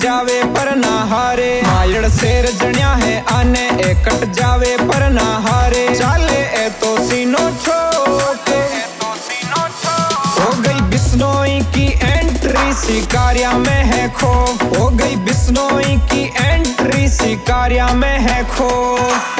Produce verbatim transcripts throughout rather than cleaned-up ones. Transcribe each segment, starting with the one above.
जावे पर ना हारे। मायड़ शेर जण्या है आने ए कट जावे पर ना हारे। चाले ए तो सीनो ठोक हो गई बिश्नोई की एंट्री शिकारिया में है खौफ। हो गई बिश्नोई की एंट्री शिकारिया में है खौफ।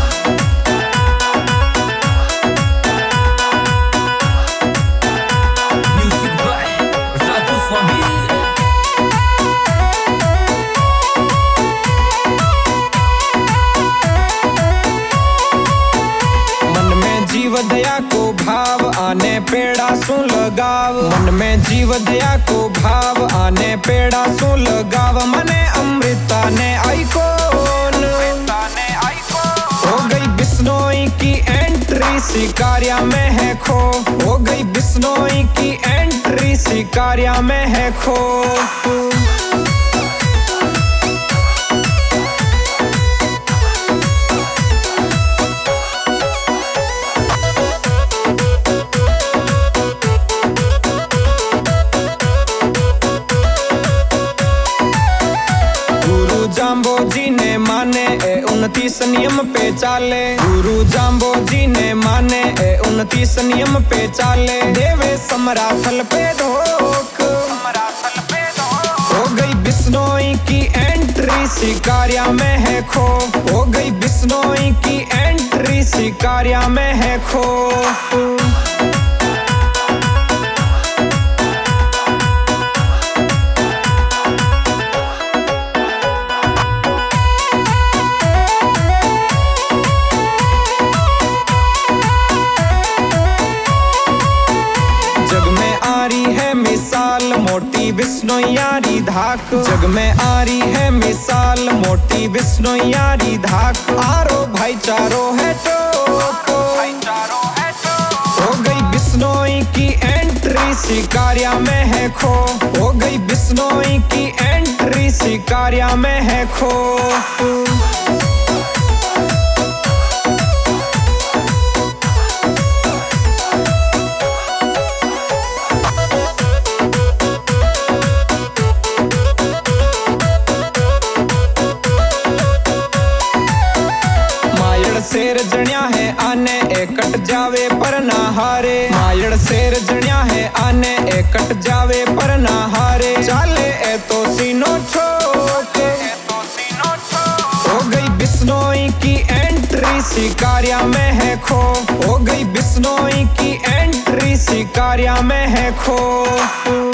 जीव दया को भाव आने पेड़ा सु लगाव। मन में जीव दया को भाव आने पेड़ा सु लगाव। मने अमृता ने आइकोन हो गई बिश्नोई की एंट्री शिकारिया में है खौफ। हो गई बिश्नोई की एंट्री शिकारिया में है खौफ। जाम्बो जी ने माने ए उनतीस नियम पे चाले। गुरु जाम्बो जी ने माने ए उनतीस नियम पे चाले। देवे समराथल पे धोख हो गई बिश्नोई की एंट्री शिकारिया में है खौफ। हो गई बिश्नोई की एंट्री शिकारिया में है खौफ। मोटी बिश्नोइयारी धाक जग में आ रही है मिसाल। मोटी बिश्नोइयारी धाक आरो भाईचारो है टोको। हो गई बिश्नोई की एंट्री शिकारिया में है खौफ। हो गई बिश्नोई की एंट्री शिकारिया में है खौफ। शेर जण्या है आने ए कट जावे पर ना हारे। मायड़ शेर जण्या है आने ए कट जावे पर ना हारे। चाले ए तो सीनो ठोक हो गई बिश्नोई की एंट्री शिकारिया में है खौफ। हो गई बिश्नोई की एंट्री शिकारिया में है खौफ।